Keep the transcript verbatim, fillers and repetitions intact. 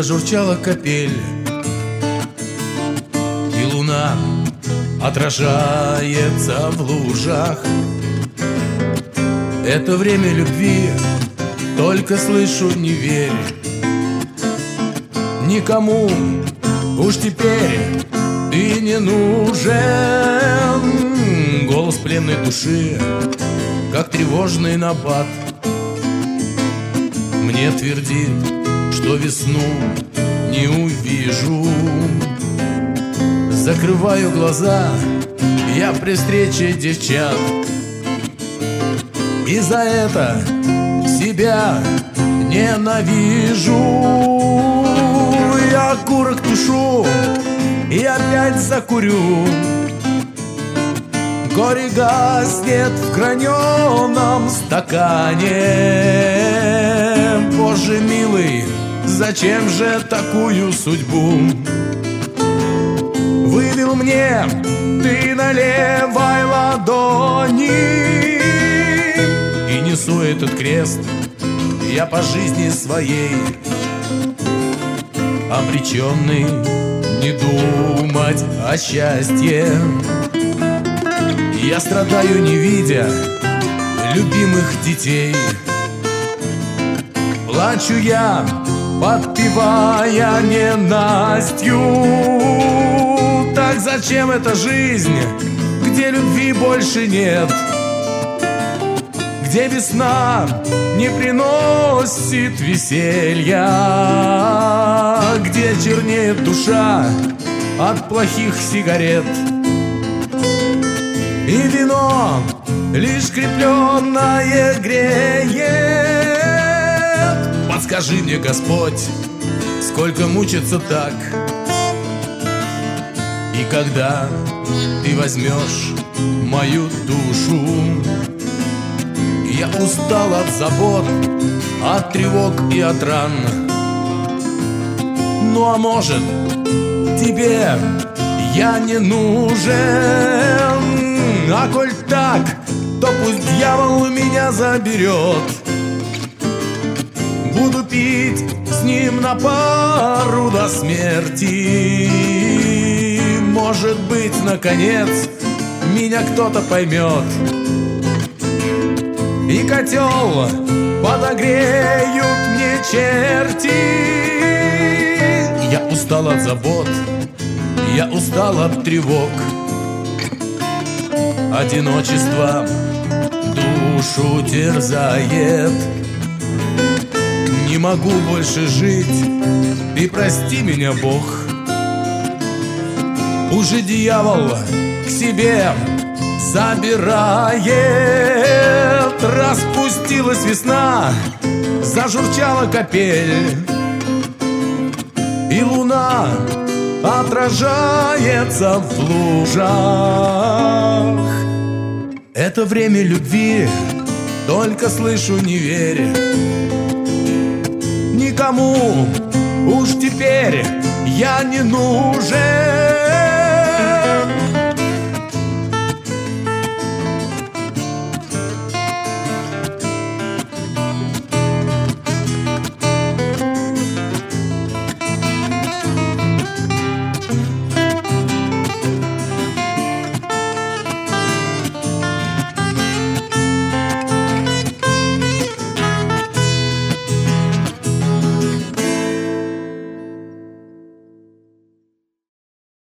Зажурчала капель, и луна отражается в лужах. Это время любви, только слышу, не верь никому. Уж теперь ты не нужен. Голос пленной души, как тревожный набат, мне твердит, что весну не увижу. Закрываю глаза я при встрече девчат, и за это себя ненавижу. Я окурок тушу и опять закурю. Горе гаснет в граненом стакане. Боже милый, зачем же такую судьбу вывел мне ты на левой ладони? И несу этот крест я по жизни своей, обреченный не думать о счастье. Я страдаю, не видя любимых детей. Плачу я, подпевая ненастью. Так зачем эта жизнь, где любви больше нет, где весна не приносит веселья, где чернеет душа от плохих сигарет, и вино лишь крепленное греет. Подскажи мне, Господь, сколько мучиться так, и когда ты возьмешь мою душу? Я устал от забот, от тревог и от ран. Ну а может, тебе я не нужен? А коль так, то пусть дьявол меня заберет. Буду пить с ним на пару до смерти. Может быть, наконец, меня кто-то поймет, и котел подогреют мне черти. Я устал от забот, я устал от тревог. Одиночество душу терзает. Не могу больше жить, и прости меня, Бог. Уже дьявол к себе забирает. Распустилась весна, зажурчала капель, и луна отражается в лужах. Это время любви, только слышу, не верь никому. Уж теперь я не нужен.